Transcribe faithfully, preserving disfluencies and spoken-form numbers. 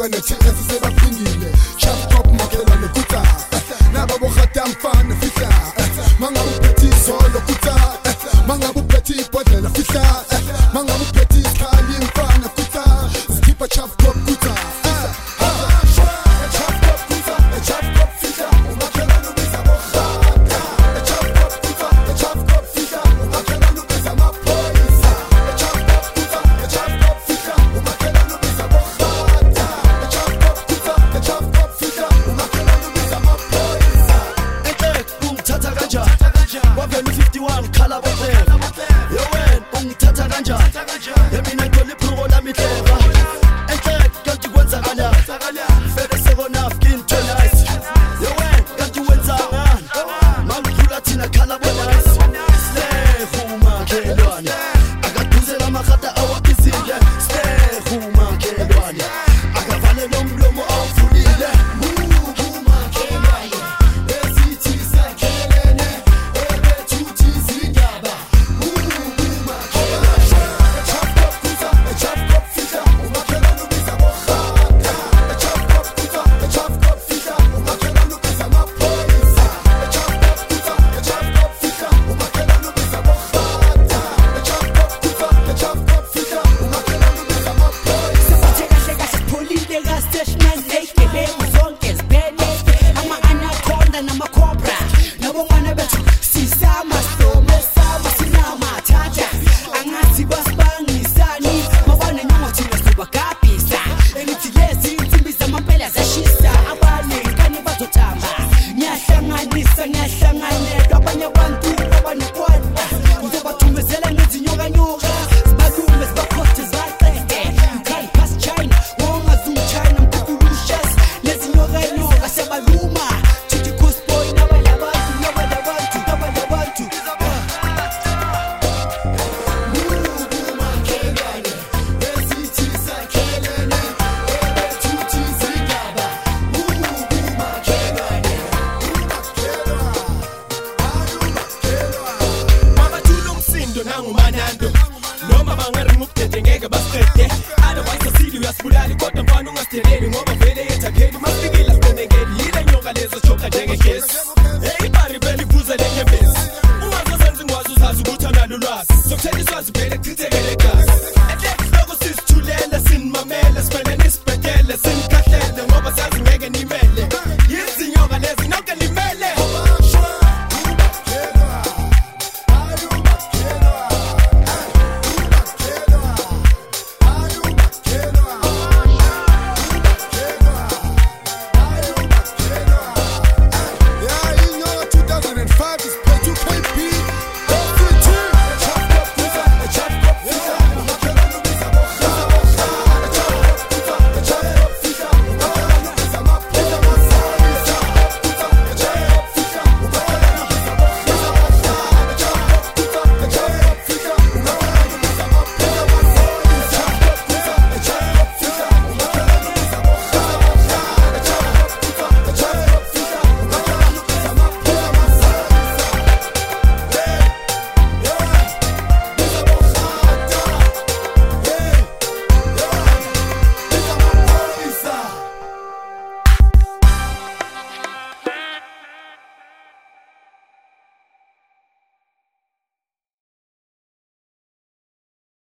makhelwane thina sisebaphindile Chef Cop makhelwane kuta naba bokhata mfana fihla mangabe uphethe izolo kuta mangabe uphethe ibhodlela fihla mangabe uphethe isikhali mfana kuta sikhipha Chef Cop kuta fifty-one khala botlhela yo wena ungithatha kanjani yami nayithola iphruko lami hleka enhle kanti kwenzakala fele sekona skin to nice yo wena kanti wenzanga mangidlula thina khala bonise slehu makhelwane akaduze lamagata awabizile slehu makhelwane akavale nomlomo awuvulile noma bangari ngukuthethe ngeke basiqede otherwise asili uyasibulali kodwa mfana ungasitheleli ngoba vele yethakheli